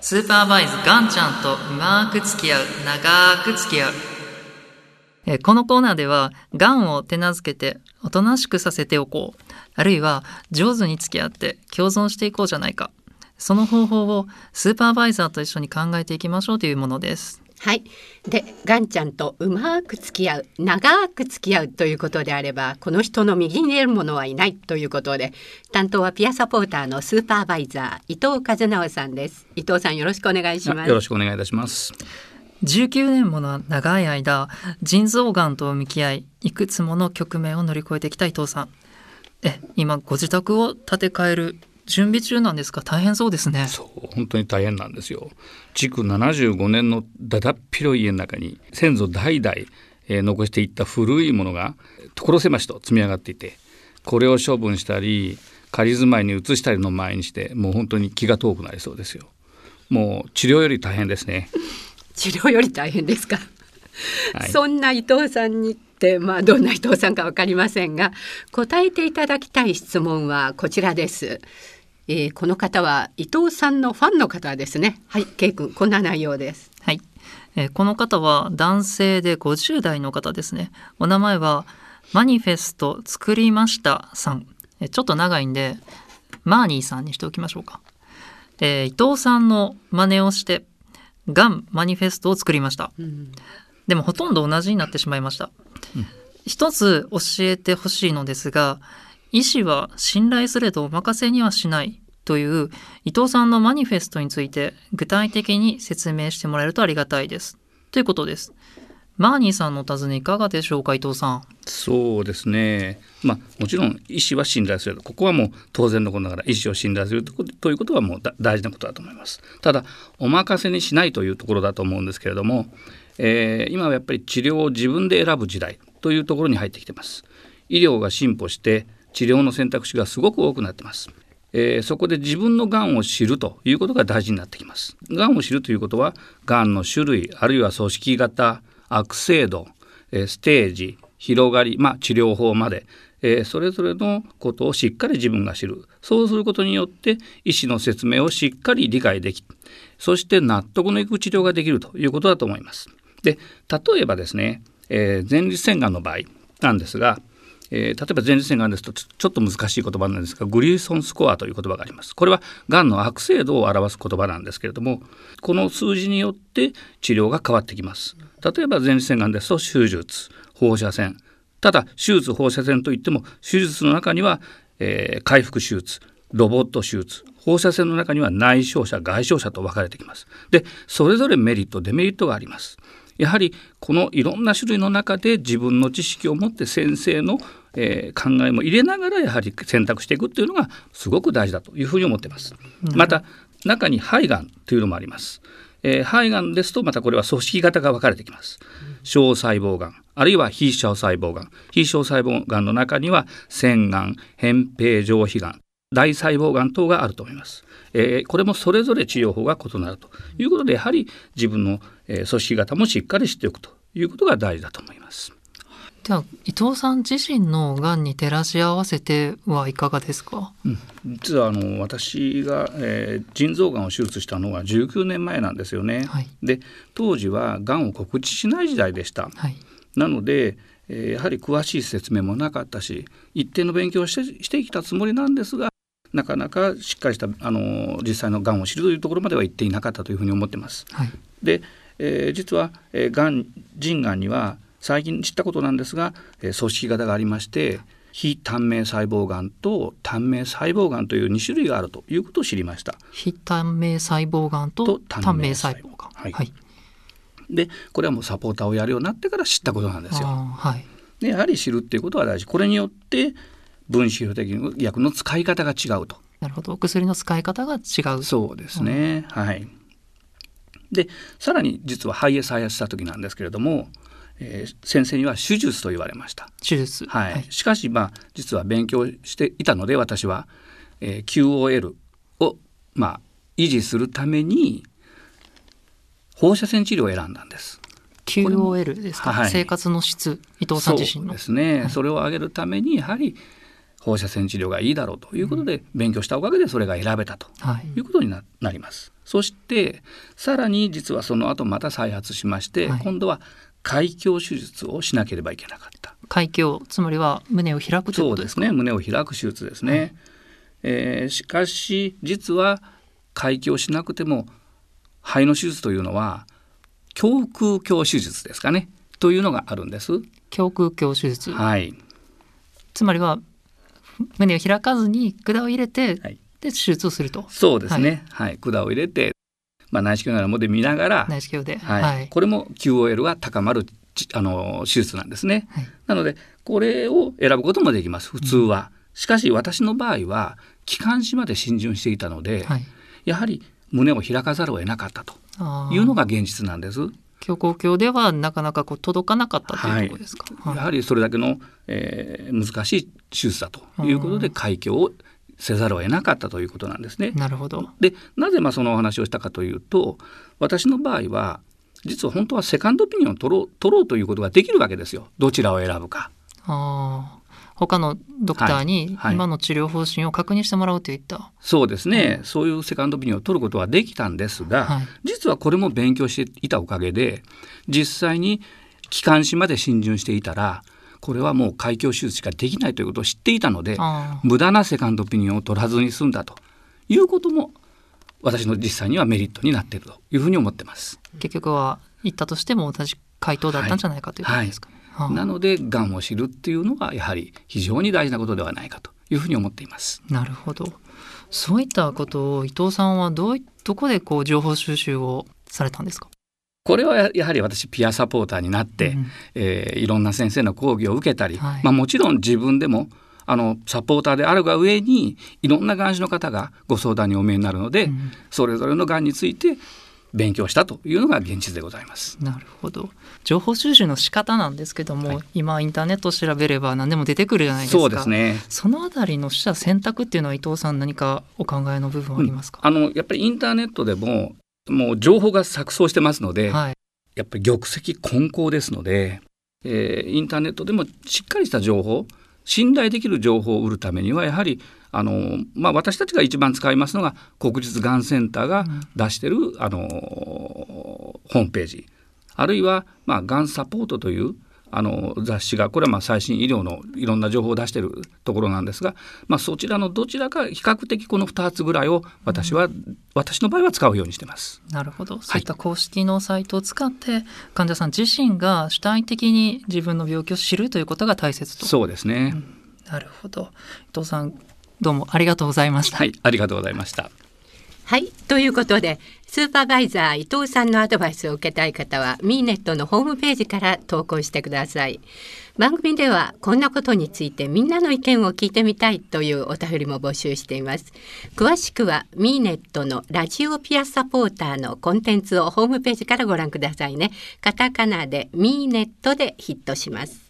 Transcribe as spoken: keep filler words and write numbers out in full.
スーパーバイズガンちゃんとうまく付き合う、長く付き合う。えーこのコーナーではガンを手なずけておとなしくさせておこう、あるいは上手に付き合って共存していこうじゃないか、その方法をスーパーバイザーと一緒に考えていきましょうというものです。 はい。で、ガンちゃんとうまく付き合う、長く付き合うということであれば、この人の右にいる者はいないということで、担当はピアサポーターのスーパーバイザー伊藤和直さんです。伊藤さん、よろしくお願いします。 よろしくお願いいたします。 じゅうきゅうねんもの長い間、腎臓がんと向き合い、いくつもの局面を乗り越えてきた伊藤さん。え、今ご自宅を建て替える準備中なんですか？大変そうですね。 そう、本当に大変なんですよ。築ななじゅうごねんのだだっ広い家の中に先祖代々、えー残していった古いものが所狭しと積み上がっていて、これを処分したり仮住まいに移したりの前にして、もう本当に気が遠くなりそうですよ。もう治療より大変ですね。 治療より大変ですか？ はい、 そんな伊藤さんにって、まあ、どんな伊藤さんか分かりませんが、答えていただきたい質問はこちらです。えーこの方は伊藤さんのファンの方ですね。はい、ケイ君、こんな内容です。 はい、えーこの方は男性でごじゅう代の方ですね。お名前はマニフェスト作りましたさん。えーちょっと長いんでマーニーさんにしておきましょうか。えー伊藤さんの真似をしてがんマニフェストを作りました。 うんでもほとんど同じになってしまいました。 うん一つ教えてほしいのですが、医師は信頼すれどお任せにはしないという伊藤さんのマニフェストについて具体的に説明してもらえるとありがたいですということです。マーニーさんのお尋ねいかがでしょうか？伊藤さん。 そうですね、まあ、もちろん医師は信頼する、ここはもう当然のことながら医師を信頼するということということはもうだ大事なことだと思います。ただお任せにしないというところだと思うんですけれども、えー今はやっぱり治療を自分で選ぶ時代というところに入ってきています。医療が進歩して治療の選択肢がすごく多くなっています。えーそこで自分のがんを知るということが大事になってきます。がんを知るということは、がんの種類、あるいは組織型、悪性度、えーステージ、広がり、まあ、治療法まで、えーそれぞれのことをしっかり自分が知る。そうすることによって医師の説明をしっかり理解でき、そして納得のいく治療ができるということだと思います。で、例えばですね、えー前立腺がんの場合なんですが、えー例えば前立腺がんですとちょちょっと難しい言葉なんですが、グリーソンスコアという言葉があります。これはがんの悪性度を表す言葉なんですけれども、この数字によって治療が変わってきます。例えば前立腺がんですと手術、放射線、ただ手術放射線といっても手術の中には、えー回復手術、ロボット手術、放射線の中には内傷者、外傷者と分かれてきます。で、それぞれメリットデメリットがあります。やはりこのいろんな種類の中で自分の知識を持って先生の、えー考えも入れながらやはり選択していくっていうのがすごく大事だというふうに思っています。また中に肺がんというのもあります。えー肺がんですとまたこれは組織型が分かれてきます。小細胞がん、あるいは非小細胞がん、非小細胞がんの中には腺がん、扁平上皮がん、大細胞がん等があると思います。えーこれもそれぞれ治療法が異なるということで、やはり自分の、えー組織型もしっかり知っておくということが大事だと思います。 では伊藤さん自身のがんに照らし合わせてはいかがですか？ うん実はあの私が、えー腎臓がんを手術したのはじゅうきゅうねんまえなんですよね。 はいで当時はがんを告知しない時代でした。 はい。 なので、えーやはり詳しい説明もなかったし、一定の勉強をしてしてきたつもりなんですが、なかなかしっかりしたあの実際のがんを知るというところまでは行っていなかったというふうに思っています。 はい。 で、えー実は、えー、がん腎がんには最近知ったことなんですが、えー組織型がありまして、非単命細胞がんと単命細胞がんというに種類があるということを知りました。 非単命細胞がんとと単命細胞がん。 はいはい。 でこれはもうサポーターをやるようになってから知ったことなんですよ。 あーはい。 でやはり知るっていうことは大事。これによって分子標的薬の使い方が違うと。 なるほど。お薬の使い方が違う。 そうですね、はいでさらに実は肺へ再発した時なんですけれども、えー先生には手術と言われました。 手術。 はいはい。 しかし、まあ、実は勉強していたので私は、えー キューオーエル を、まあ、維持するために放射線治療を選んだんです。 キューオーエル ですか、 はい生活の質、伊藤さん自身の。 そうですね、 はいそれを上げるためにやはり放射線治療がいいだろうということで勉強したおかげでそれが選べたということに な,、なります。そしてさらに実はその後また再発しまして、はい、今度は開胸手術をしなければいけなかった。 開胸、つまりは胸を開くということですか？ そうですね、胸を開く手術ですね、はい、えー、しかし実は開胸しなくても肺の手術というのは胸腔鏡手術ですかねというのがあるんです。 胸腔鏡手術、 はい、 つまりは胸を開かずに管を入れて、 はい、 で手術をすると。 そうですね、はいはい、管を入れて、まあ、内視鏡ならもで見ながら内視鏡で、 はいはい、 これも キューオーエル が高まるあの手術なんですね、はい、なのでこれを選ぶこともできます普通は、うん、しかし私の場合は気管支まで浸潤していたので、はい、やはり胸を開かざるを得なかったというのが現実なんです。 胸腔鏡ではなかなかこう届かなかったというところですか？ はい、やはりそれだけの、えー、難しい手術だということで開胸をせざるを得なかったということなんですね。 なるほど。 でなぜまあそのお話をしたかというと、私の場合は実は本当はセカンドオピニオンを取ろう、取ろうということができるわけですよ。どちらを選ぶか。 あ、他のドクターに今の治療方針を確認してもらうといった、はいはい、 そうですね、うん、そういうセカンドオピニオンを取ることはできたんですが、はい、実はこれも勉強していたおかげで実際に気管支まで浸潤していたらこれはもう開胸手術しかできないということを知っていたので、無駄なセカンドオピニオンを取らずに済んだということも私の実際にはメリットになっているというふうに思ってます。 結局は言ったとしても同じ回答だったんじゃないかということですかね。 はいはい、なのでがんを知るっていうのがやはり非常に大事なことではないかというふうに思っています。 なるほど。そういったことを伊藤さんはどうどこでこう情報収集をされたんですか？ これはやはり私ピアサポーターになって、うんえー、いろんな先生の講義を受けたり、はいまあ、もちろん自分でもあのサポーターであるが上にいろんながん種の方がご相談にお見えになるので、うん、それぞれのがんについて勉強したというのが現実でございます。 なるほど。情報収集の仕方なんですけども、はい、今インターネットを調べれば何でも出てくるじゃないですか。 そうですね。 そのあたりの取捨選択っていうのは伊藤さん何かお考えの部分はありますか？ うん、あのやっぱりインターネットでももう情報が錯綜してますので、はい、やっぱり玉石混交ですので、えー、インターネットでもしっかりした情報、信頼できる情報を売るためにはやはりあの、まあ、私たちが一番使いますのが国立がんセンターが出している、うん、あのホームページ、あるいは、まあ、がんサポートというあの雑誌がこれはまあ最新医療のいろんな情報を出しているところなんですが、まあ、そちらのどちらか比較的このふたつぐらいを私は、うん、私の場合は使うようにしてます。 なるほど。そういった公式のサイトを使って、はい、患者さん自身が主体的に自分の病気を知るということが大切と。 そうですね、うん、 なるほど。伊藤さんどうもありがとうございました。 はい、ありがとうございました。 はい、ということでスーパーバイザー伊藤さんのアドバイスを受けたい方はミーネットのホームページから投稿してください。番組ではこんなことについてみんなの意見を聞いてみたいというお便りも募集しています。詳しくはミーネットのラジオピアサポーターのコンテンツをホームページからご覧くださいね。カタカナでミーネットでヒットします。